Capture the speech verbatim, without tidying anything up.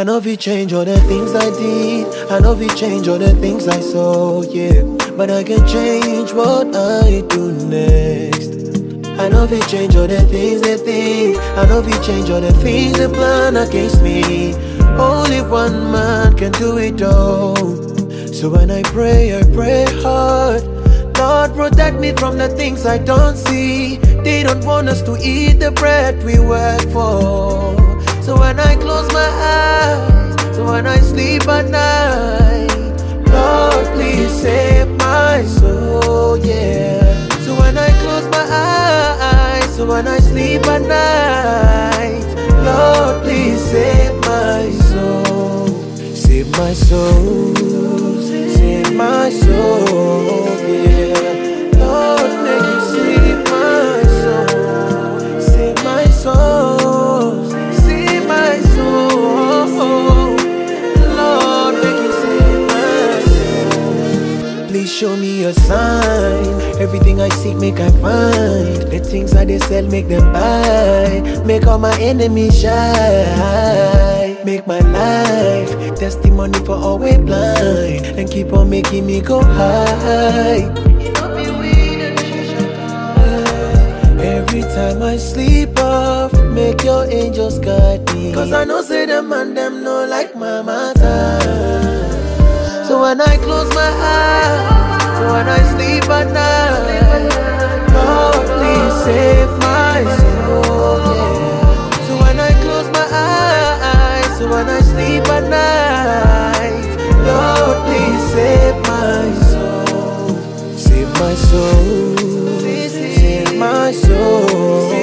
know if you change all the things I did, I know if you change all the things I saw, yeah. But I can change what I do next. I know if you change all the things they think, I know if you change all the things they plan against me. Only one man can do it all. So when I pray, I pray hard. Lord, protect me from the things I don't see. They don't want us to eat the bread we work for. So when I close my eyes, so when I sleep at night, Lord, please save my soul, yeah. So when I close my eyes, so when I sleep at night, Lord, please save my soul. Save my soul, save my soul, yeah. Lord, make you save my soul, save my soul, save my soul. Lord, make you save my soul. Please show me a sign. Everything I seek, make I find. The things that they sell, make them buy. Make all my enemies shy. Make my life testimony for always blind. And keep on making me go high. Every time I sleep off, make your angels guide me. Cause I know say them and them know like my matter. So when I close my eyes, so when I sleep at night, Lord, please save my soul, yeah. So when I close my eyes, so when I sleep at night, Lord, please save my soul. Save my soul, save my soul.